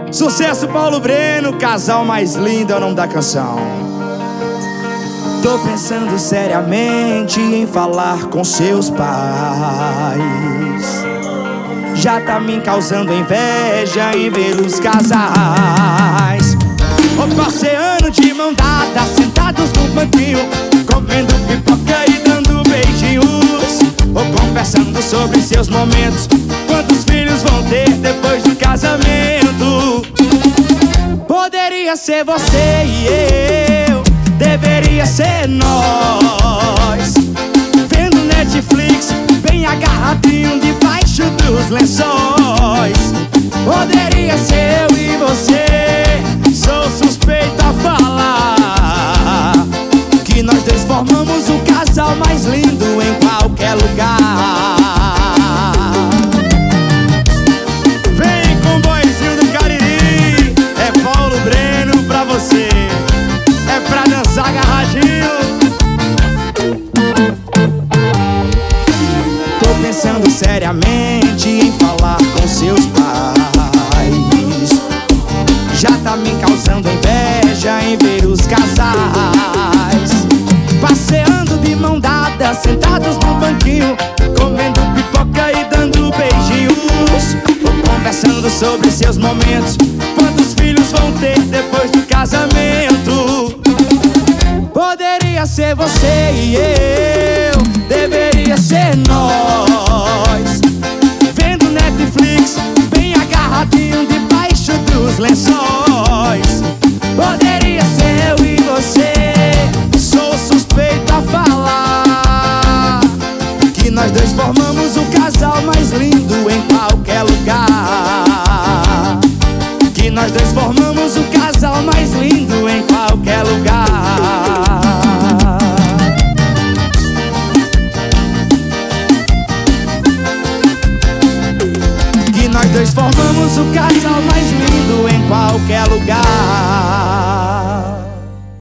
Sucesso, Paulo Breno, casal mais lindo é o nome da canção. Tô pensando seriamente em falar com seus pais. Já tá me causando inveja em ver os casais passeando de mão dada, sentados no banquinho, comendo pipoca e dando beijinhos, ou conversando sobre seus momentos, quantos filhos vão ter depois do casamento. Poderia ser você e eu, deveria ser nós, vendo Netflix, bem agarradinho debaixo dos lençóis. Poderia ser eu e você, sou suspeito a falar que nós dois formamos o casal mais lindo em qualquer lugar. Vem, comboizinho do Cariri, é Paulo Breno pra você, é pra dançar agarradinho. Tô pensando seriamente em falar com seus pais. Já tá me causando inveja em ver os casais passeando de mão dada, sentados no banquinho, comendo pipoca e dando beijinhos, conversando sobre seus momentos, quantos filhos vão ter depois do casamento. Poderia ser você e eu, deveria ser nós, vendo Netflix, bem agarradinho debaixo dos lençóis. Poderia ser eu e você, sou suspeito a falar que nós dois formamos o casal mais lindo em qualquer lugar. Que nós dois formamos o casal mais lindo em qualquer lugar. Que nós dois formamos o casal mais lindo em qualquer lugar.